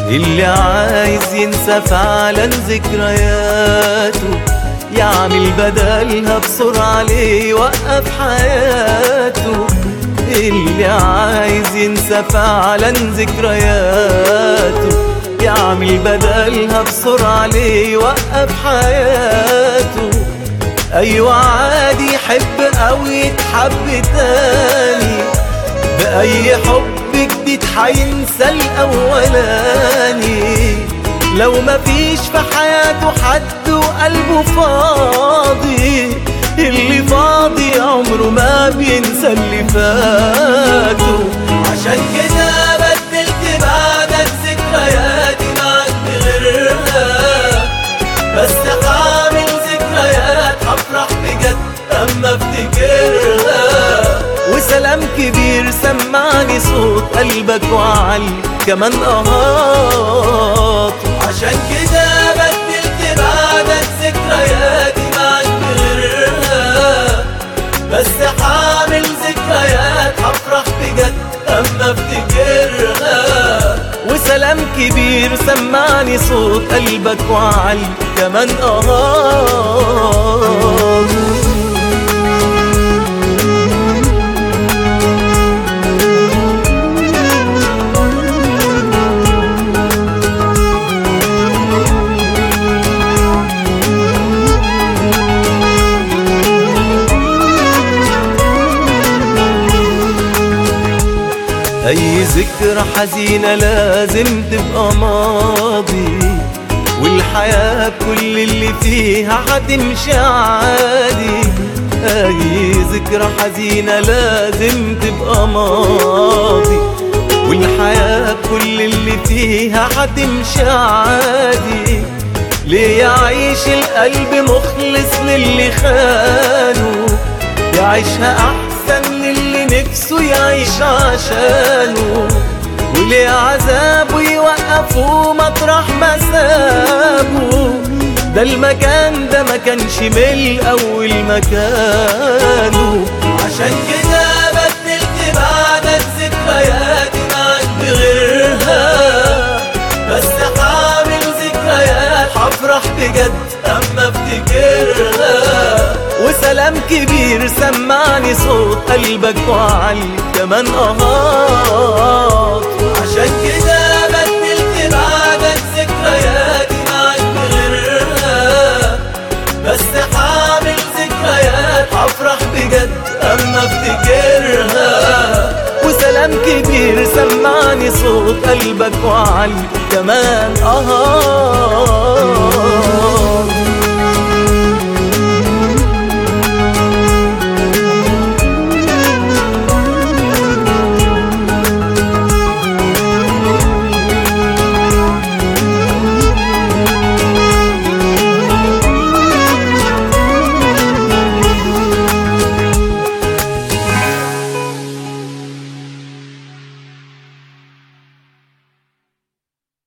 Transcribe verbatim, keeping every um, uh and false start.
اللي عايز ينسى فعلا ذكرياته يعمل بدلها بسرعة ليه يوقف حياته. اللي عايز ينسى فعلا ذكرياته يعمل بدلها بسرعة ليه يوقف حياته. أيوة عادي يحب أو يتحب تاني، بأي حب جديد حينسى الأولاني. لو مفيش في حياته حد وقلبه فاضي، اللي فاضي عمره ما بينسى اللي فاته. عشان كده بدلت بعدك ذكرياتي معاك بغيرها، بس هعمل ذكريات هفرح بجد اما افتكرها. وسلام كبير سمعني صوت قلبك وعلي كمان اهات. عشان كده بدلت بعدك ذكرياتي معاك بغيرها، بس هعمل ذكريات هفرح بجد اما افتكرها. وسلام كبير سمعني صوت قلبك وعلي كمان اهات. أي ذكرى حزينة لازم تبقى ماضي، والحياة كل اللي فيها هتمشي عادي. أي ذكرى حزينة لازم تبقى ماضي، والحياة كل اللي فيها هتمشي عادي. ليه يعيش القلب مخلص للي خانه، يعيشها أحسن للي نفسه يعيش عشانه. وليه عذابه يوقفه مطرح ما سابه، ده المكان ده ما كانش من الأول مكانه. عشان كده بدلت بعدك ذكرياتي معاك بغيرها، بس هعمل ذكريات هفرح بجد اما افتكرها. وسلام كبير سمعني صوت قلبك وعلي كمان اهات. عشان كده بدلت بعدك ذكرياتي معاك بغيرها، بس هعمل ذكريات هفرح بجد اما افتكرها. وسلام كبير سمعني صوت قلبك وعلي كمان اهات.